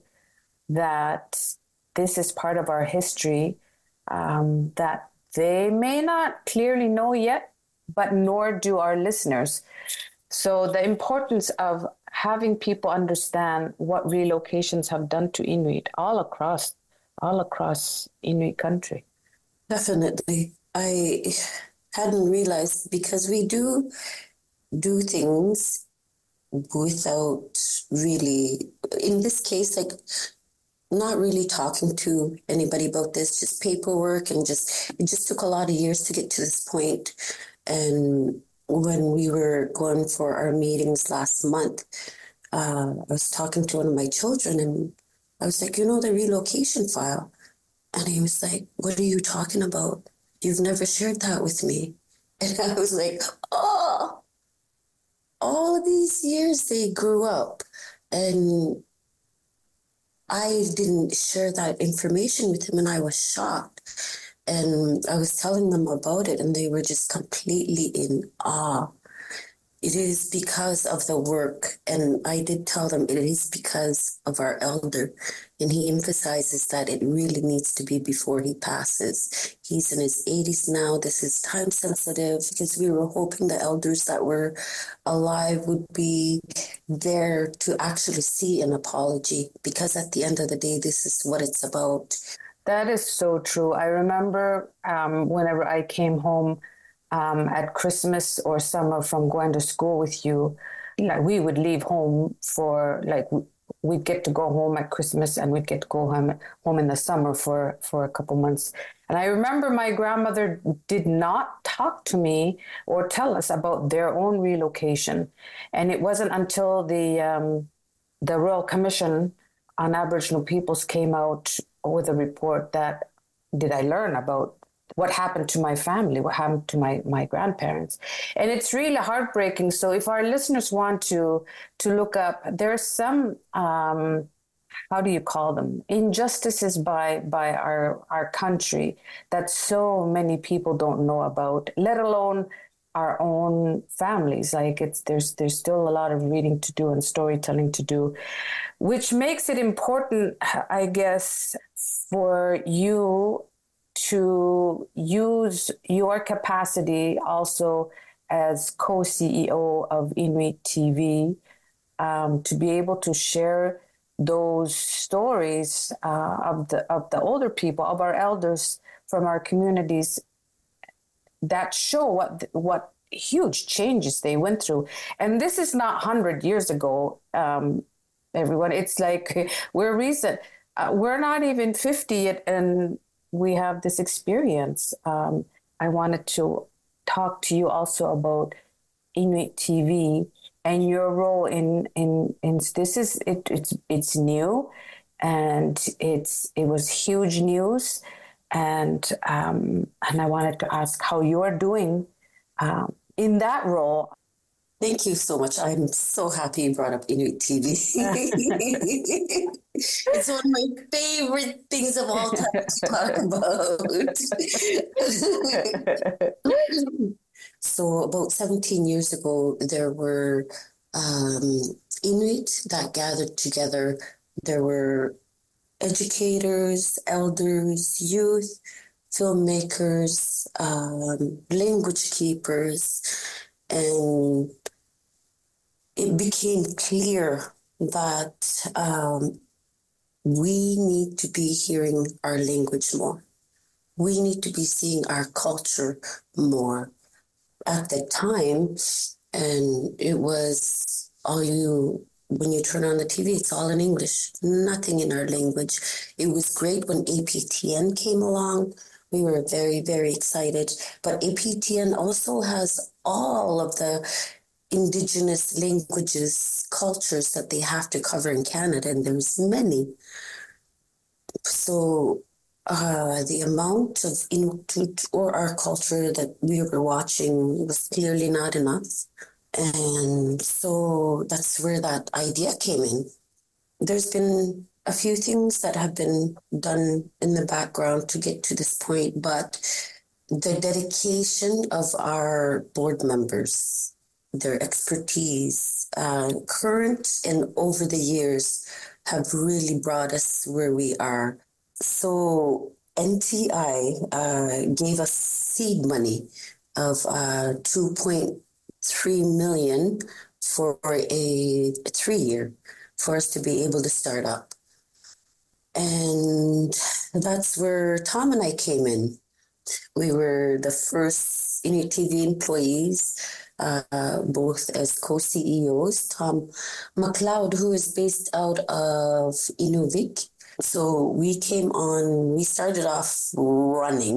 I: that this is part of our history, um, that they may not clearly know yet, but nor do our listeners? So the importance of having people understand what relocations have done to Inuit all across, all across Inuit country.
H: Definitely. I hadn't realized, because we do do things without really, in this case, like not really talking to anybody about this, just paperwork, and just, it just took a lot of years to get to this point. And when we were going for our meetings last month, uh, I was talking to one of my children, and I was like, you know, the relocation file. And he was like, what are you talking about? You've never shared that with me. And I was like, oh, all these years they grew up, and I didn't share that information with him, and I was shocked. And I was telling them about it, and they were just completely in awe. it is because of the work. And I did tell them it is because of our elder. And he emphasizes that it really needs to be before he passes. He's in his eighties now. This is time sensitive because we were hoping the elders that were alive would be there to actually see an apology, because at the end of the day, this is what it's about.
I: That is so true. I remember um, whenever I came home um, at Christmas or summer from going to school with you, like we would leave home for like, we'd get to go home at Christmas and we'd get to go home, home in the summer for, for a couple months. And I remember my grandmother did not talk to me or tell us about their own relocation. And it wasn't until the um, the Royal Commission on Aboriginal Peoples came out with a report that did I learn about what happened to my family, what happened to my, my grandparents. And it's really heartbreaking. So if our listeners want to to look up, there's some, um, how do you call them, injustices by by our, our country that so many people don't know about, let alone our own families. Like it's there's there's still a lot of reading to do and storytelling to do, which makes it important, I guess, for you to use your capacity also as co-C E O of Inuit T V, um, to be able to share those stories uh, of the of the older people, of our elders from our communities, that show what what huge changes they went through. And this is not one hundred years ago, um, everyone. It's like we're recent. Uh, we're not even fifty yet, and we have this experience. Um, I wanted to talk to you also about Inuit T V and your role in in in this is it, it's it's new, and it's it was huge news, and um, and I wanted to ask how you are doing um, in that role.
H: Thank you so much. I'm so happy you brought up Inuit T V. It's one of my favorite things of all time to talk about. So about seventeen years ago, there were um, Inuit that gathered together. There were educators, elders, youth, filmmakers, um, language keepers, and it became clear that um, we need to be hearing our language more. We need to be seeing our culture more. At the time, and it was all you, when you turn on the T V, it's all in English, nothing in our language. It was great when A P T N came along. We were very, very excited. But A P T N also has all of the Indigenous languages, cultures that they have to cover in Canada, and there's many. So uh, the amount of Inuit or our culture that we were watching was clearly not enough. And so that's where that idea came in. There's been a few things that have been done in the background to get to this point, but the dedication of our board members, their expertise, uh, current and over the years, have really brought us where we are. So N T I uh, gave us seed money of uh, two point three million dollars for a three-year for us to be able to start up. And that's where Tom and I came in. We were the first Inuit T V employees, uh, both as co-C E Os. Tom McLeod, who is based out of Inuvik. So we came on, we started off running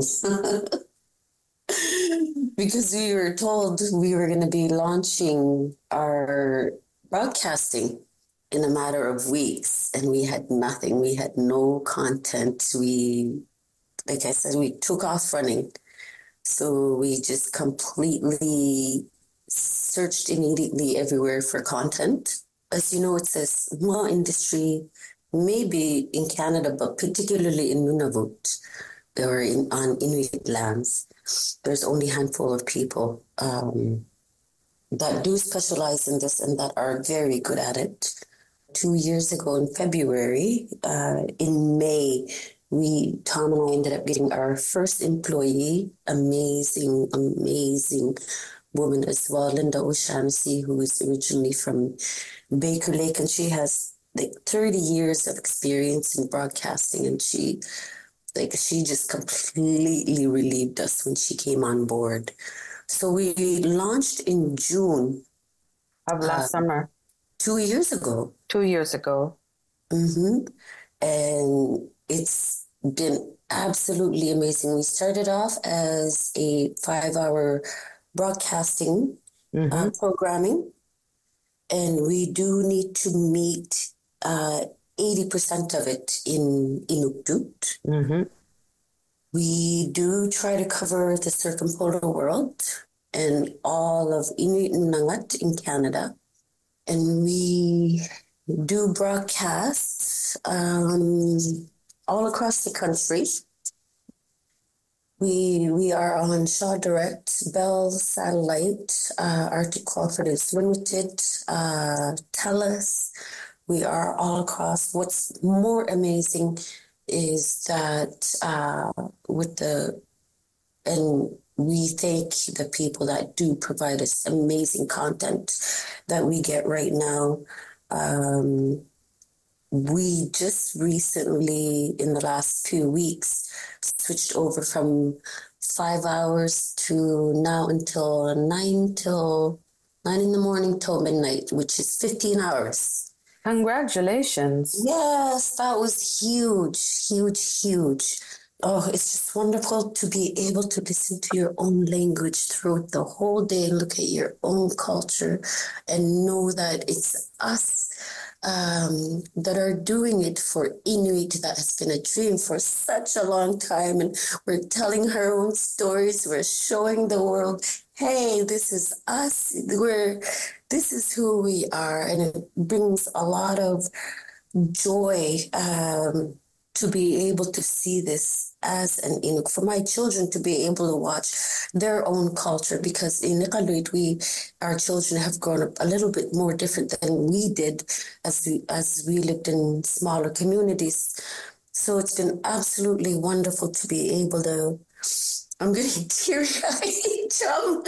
H: because we were told we were going to be launching our broadcasting in a matter of weeks, and we had nothing. We had no content. We, like I said, we took off running. So we just completely searched immediately everywhere for content. As you know, it's a small industry, maybe in Canada, but particularly in Nunavut or in, on Inuit lands. There's only a handful of people um, that do specialize in this and that are very good at it. Two years ago in February, uh, in May, we, Tom and I ended up getting our first employee, amazing, amazing woman as well, Linda O'Shaughnessy, who is originally from Baker Lake, and she has like thirty years of experience in broadcasting, and she like she just completely relieved us when she came on board. So we launched in June
I: of last uh, summer,
H: two years ago.
I: Two years ago,
H: mm-hmm. And it's been absolutely amazing. We started off as a five-hour broadcasting mm-hmm. uh, programming, and we do need to meet uh, eighty percent of it in Inuktitut.
I: Mm-hmm.
H: We do try to cover the circumpolar world and all of Inuit Nunangat in Canada, and we do broadcasts um, all across the country. We we are on Shaw Direct, Bell Satellite, uh, Arctic Cooperative Limited, uh, TELUS. We are all across. What's more amazing is that uh, with the, and we thank the people that do provide us amazing content that we get right now. Um, we just recently, in the last few weeks, switched over from five hours to now until nine till nine in the morning till midnight, which is fifteen hours.
I: Congratulations.
H: Yes, that was huge, huge, huge. Oh, it's just wonderful to be able to listen to your own language throughout the whole day, look at your own culture, and know that it's us um, that are doing it for Inuit. That has been a dream for such a long time. And we're telling our own stories. We're showing the world, hey, this is us. We're, this is who we are. And it brings a lot of joy um, to be able to see this as an Inuk, for my children to be able to watch their own culture, because in Iqaluit, we, our children have grown up a little bit more different than we did as we, as we lived in smaller communities. So it's been absolutely wonderful to be able to, I'm getting teary-eyed, Chum.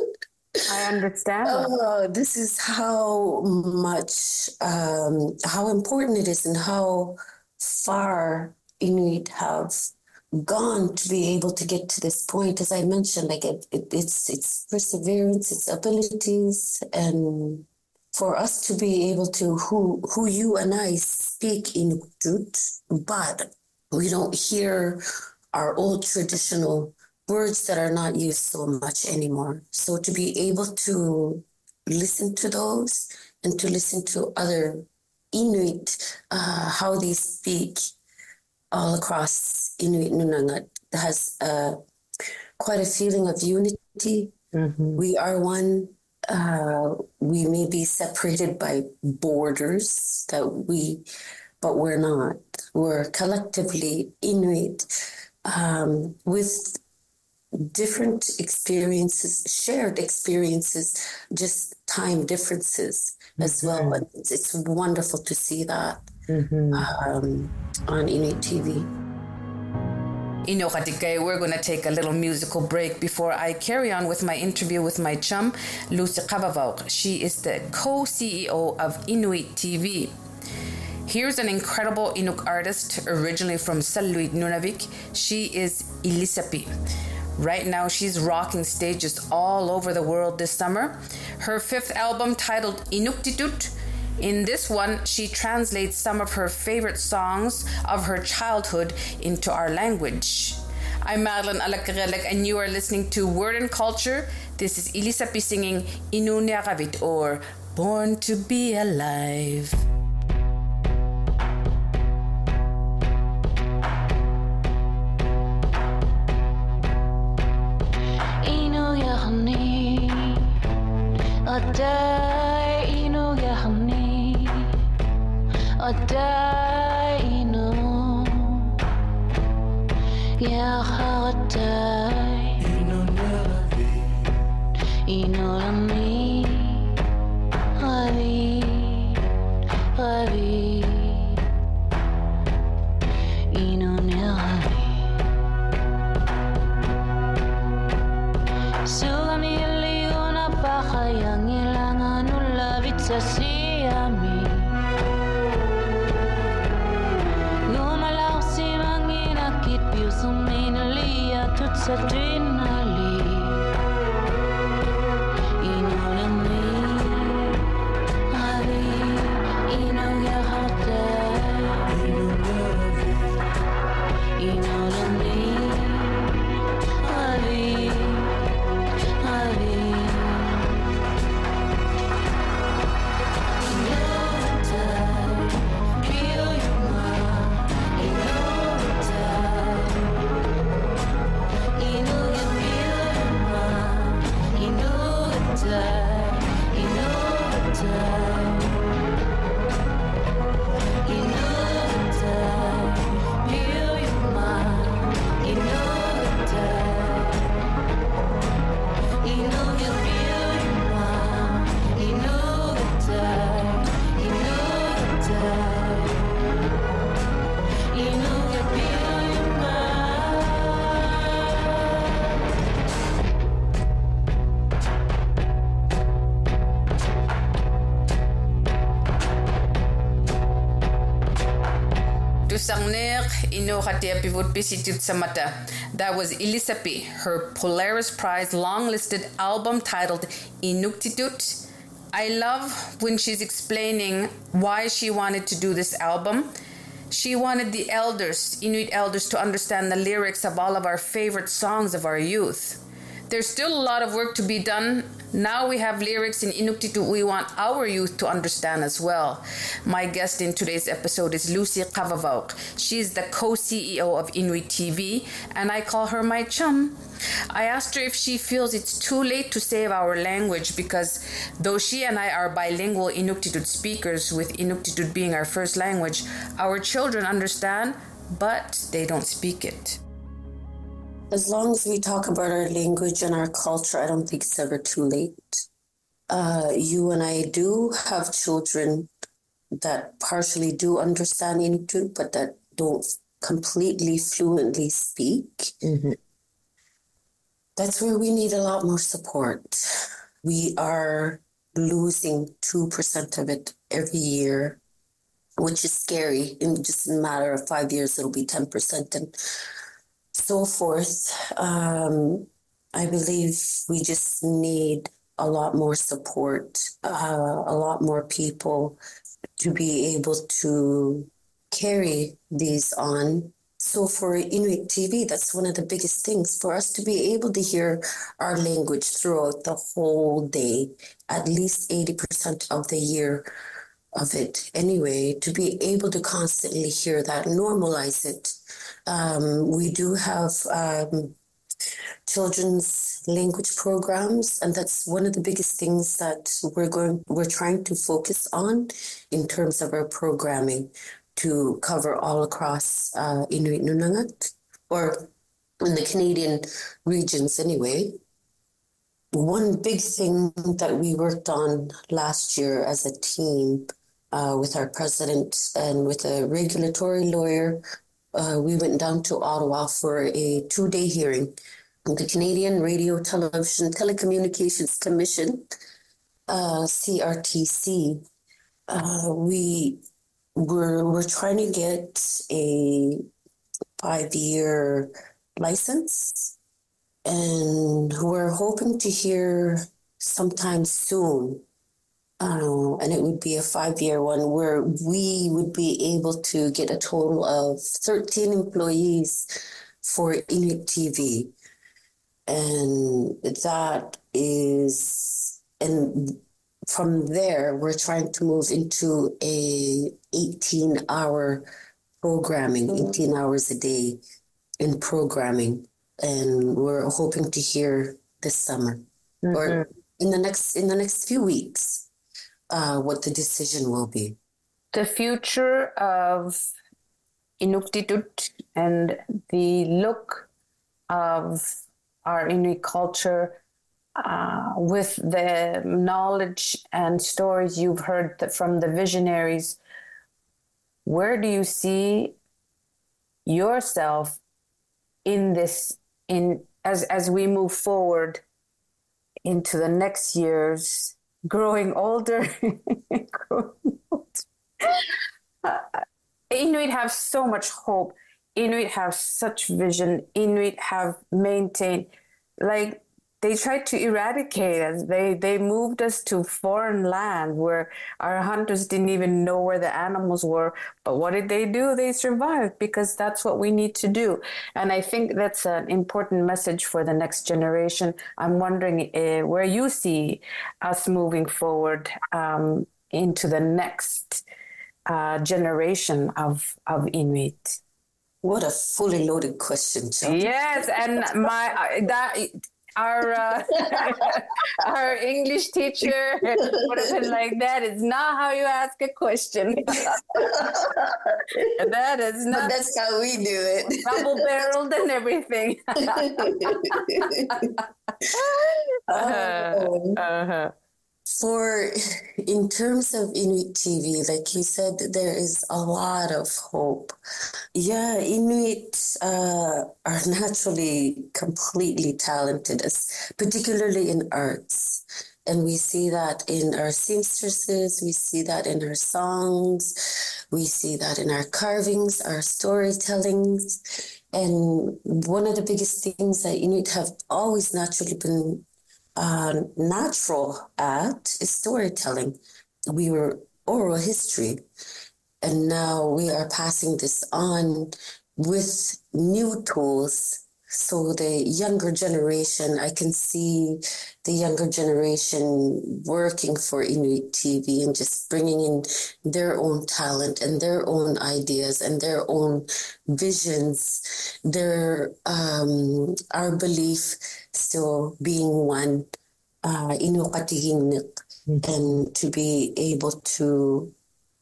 I: I understand.
H: Oh, this is how much, um, how important it is and how far Inuit have gone to be able to get to this point. As I mentioned, like it, it, it's it's perseverance, it's abilities, and for us to be able to, who who you and I speak Inuktitut, but we don't hear our old traditional words that are not used so much anymore. So to be able to listen to those and to listen to other Inuit, uh, how they speak all across Inuit Nunangat, has uh, quite a feeling of unity.
I: Mm-hmm.
H: We are one. Uh, we may be separated by borders that we, but we're not. We're collectively Inuit um, with different experiences, shared experiences, just time differences mm-hmm. as well. And it's, it's wonderful to see that mm-hmm. um, on Inuit T V.
G: Inokatike, we're going to take a little musical break before I carry on with my interview with my chum, Lucy Kabavauk. She is the co-C E O of Inuit T V. Here's an incredible Inuk artist, originally from Saluit, Nunavik. She is Ilisapi. Right now, she's rocking stages all over the world this summer. Her fifth album, titled Inuktitut. In this one, she translates some of her favorite songs of her childhood into our language. I'm Madeline Alakarelek, and you are listening to Word and Culture. This is Ilisapi singing Inunyakavit, or Born to Be Alive.
J: Aday ino yahni, aday ino, yahaday ino lami, ino lami. inunehani Sugami liuna pakayang ilangan ulabit sa siyami Gumalaw si manginakit piusong minaliya tut sa trinali Inunami Abi inugahate Inunami Abi Abi
G: That was Elisapi, her Polaris Prize long-listed album titled Inuktitut. I love when she's explaining why she wanted to do this album. She wanted the elders, Inuit elders, to understand the lyrics of all of our favorite songs of our youth. There's still a lot of work to be done. Now we have lyrics in Inuktitut we want our youth to understand as well. My guest in today's episode is Lucy Kavavauk. She's the co-C E O of Inuit T V, and I call her my chum. I asked her if she feels it's too late to save our language because though she and I are bilingual Inuktitut speakers, with Inuktitut being our first language, our children understand, but they don't speak it.
H: As long as we talk about our language and our culture, I don't think it's ever too late. Uh, you and I do have children that partially do understand Inuktitut, but that don't completely fluently speak.
E: Mm-hmm.
H: That's where we need a lot more support. We are losing two percent of it every year, which is scary. In just a matter of five years, it'll be ten percent. And so forth. Um, I believe we just need a lot more support, uh, a lot more people to be able to carry these on. So for Inuit T V, that's one of the biggest things, for us to be able to hear our language throughout the whole day, at least eighty percent of the year of it anyway, to be able to constantly hear that, normalize it. Um, we do have um, children's language programs, and that's one of the biggest things that we're going, we're trying to focus on in terms of our programming to cover all across uh, Inuit Nunangat, or in the Canadian regions anyway. One big thing that we worked on last year as a team uh, with our president and with a regulatory lawyer, uh, we went down to Ottawa for a two-day hearing. The Canadian Radio, Television, Telecommunications Commission, uh, C R T C, uh, we were, were trying to get a five-year license, and we're hoping to hear sometime soon. Uh, and it would be a five-year one where we would be able to get a total of thirteen employees for Inuit T V. And that is, and from there, we're trying to move into a eighteen-hour programming, eighteen hours a day in programming. And we're hoping to hear this summer, mm-hmm. or in the next in the next few weeks, uh, what the decision will be.
I: The future of Inuktitut and the look of our Inuit culture, uh, with the knowledge and stories you've heard from the visionaries, where do you see yourself in this, in as as we move forward into the next years, growing older, growing older. Uh, Inuit have so much hope. Inuit have such vision. Inuit have maintained, like, they tried to eradicate us. They they moved us to foreign land where our hunters didn't even know where the animals were. But what did they do? They survived, because that's what we need to do. And I think that's an important message for the next generation. I'm wondering uh, where you see us moving forward um, into the next uh, generation of, of Inuit.
H: What a fully loaded question, Chum.
I: Yes, and my uh, that our uh, our English teacher would have been like, "That is not how you ask a question." That is not.
H: But that's how we do it.
I: Double-barreled and everything. uh-huh. Uh-huh.
H: For, in terms of Inuit T V, like you said, there is a lot of hope. Yeah, Inuit uh, are naturally completely talented, particularly in arts. And we see that in our seamstresses, we see that in our songs, we see that in our carvings, our storytellings. And one of the biggest things that Inuit have always naturally been Uh, natural at is storytelling. We were oral history, and now we are passing this on with new tools. So the younger generation, I can see the younger generation working for Inuit T V and just bringing in their own talent and their own ideas and their own visions. Their um, our belief still being one, uh, Inukatihimnik, mm-hmm. and to be able to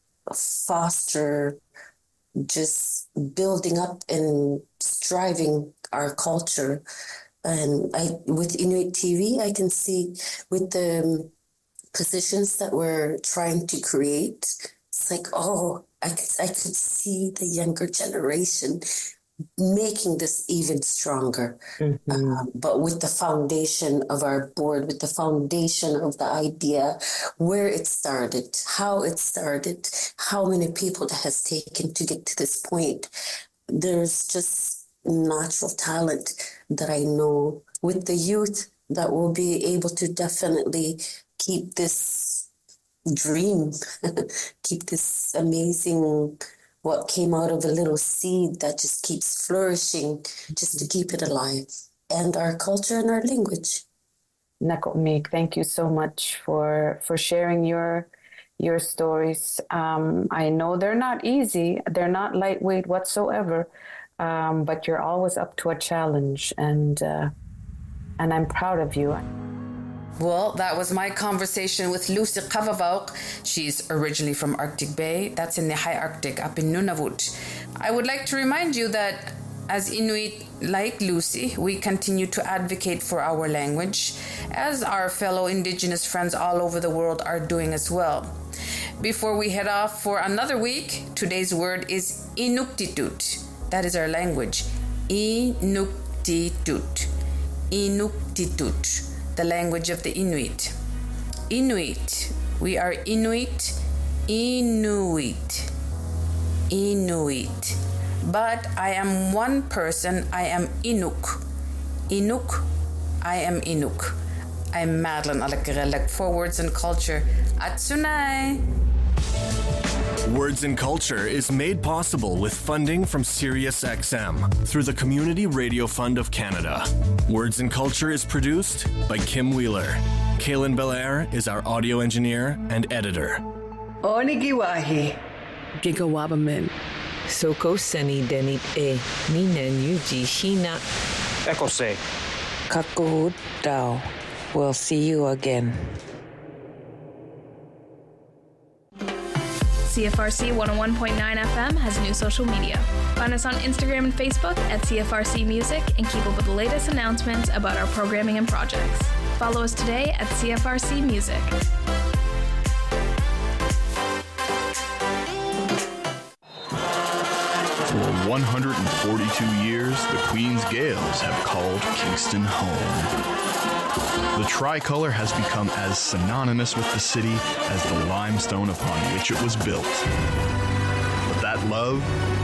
H: foster just building up and striving our culture. And I, with Inuit T V, I can see with the positions that we're trying to create, it's like, oh, I could, I could see the younger generation making this even stronger. Mm-hmm. Uh, but with the foundation of our board, with the foundation of the idea, where it started, how it started, how many people it has taken to get to this point, there's just natural talent that I know with the youth that will be able to definitely keep this dream, keep this amazing what came out of a little seed that just keeps flourishing, just to keep it alive, and our culture and our language.
I: Nako'mik, thank you so much for for sharing your your stories. Um, I know they're not easy, they're not lightweight whatsoever, um, but you're always up to a challenge, and uh, and I'm proud of you.
G: Well, that was my conversation with Lucy Qavavauk. She's originally from Arctic Bay. That's in the high Arctic, up in Nunavut. I would like to remind you that as Inuit, like Lucy, we continue to advocate for our language, as our fellow Indigenous friends all over the world are doing as well. Before we head off for another week, today's word is Inuktitut. That is our language. Inuktitut. Inuktitut. The language of the Inuit. Inuit. We are Inuit. Inuit. Inuit. But I am one person. I am Inuk. Inuk. I am Inuk. I'm Madeline Alakarelak for Words and Culture. Atsunai.
F: Words and Culture is made possible with funding from SiriusXM through the Community Radio Fund of Canada. Words and Culture is produced by Kim Wheeler. Kaylin Belair is our audio engineer and editor.
E: Onigiwahi.
K: Gigawabamin.
E: Soko Seni Denit E. Ninen Yuji Shina.
L: Ekose.
E: Kakuhut Dao. We'll see you again.
M: C F R C one oh one point nine F M has new social media. Find us on Instagram and Facebook at C F R C Music and keep up with the latest announcements about our programming and projects. Follow us today at C F R C Music.
A: For one hundred forty-two years, the Queens Gales have called Kingston home. The tricolor has become as synonymous with the city as the limestone upon which it was built. But that love